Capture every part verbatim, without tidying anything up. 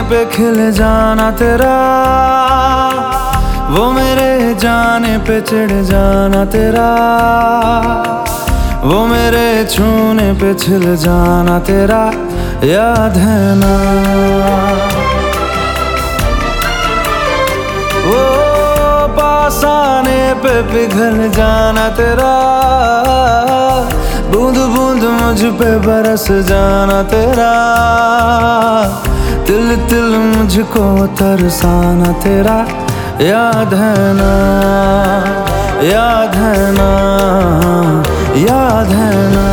पे खिल जाना तेरा, वो मेरे जाने पे चिढ़ जाना तेरा, वो मेरे छूने पे छिल जाना तेरा, याद है ना। वो पास आने पे पिघल जाना तेरा, बूंद बूंद मुझ पे बरस जाना तेरा, तिल तिल मुझको तरसाना तेरा, याद है ना, याद है ना, याद है ना।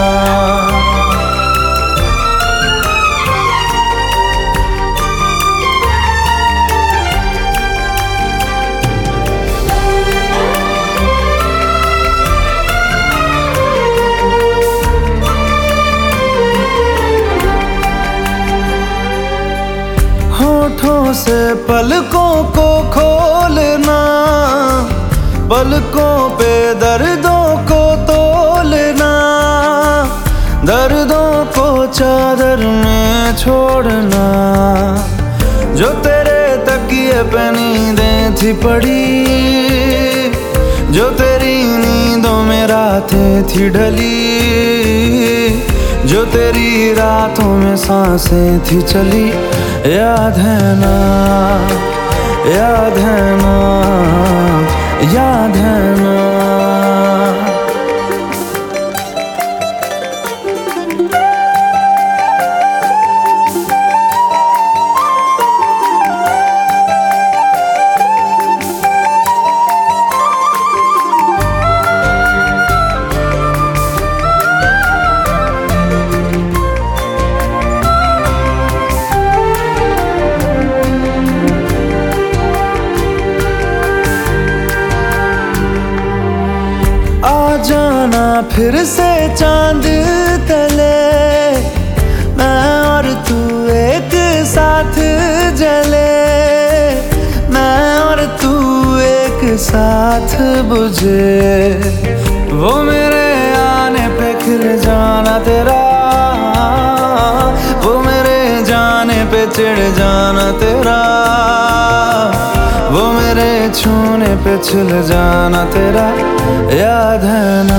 होठों से पलकों को खोलना, पलकों पे दर्दों को तोलना, दर्दों को चादर में छोड़ना, जो तेरे तकिए पे नींदें थी पड़ी, जो तेरी नींदों में रातें थी ढली, जो तेरी रातों में सांसें थी चली, याद है ना, याद है ना, याद है ना। जाना फिर से चांद तले, मैं और तू एक साथ जले, मैं और तू एक साथ बुझे, वो मेरे आने पे खिल जाना तेरा, वो मेरे जाने पे चिढ़ जाना तेरा, वो मेरे छूने पे छिल जाना तेरा, याद है ना।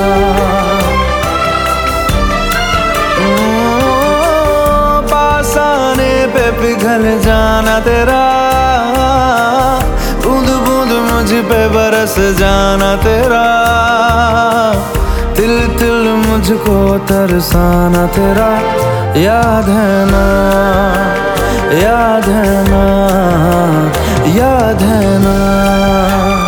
पास आने पे पिघल जाना तेरा, बूंद बूंद मुझ पे बरस जाना तेरा, तिल तिल मुझको तरसाना तेरा, याद है ना, याद है ना, याद है ना।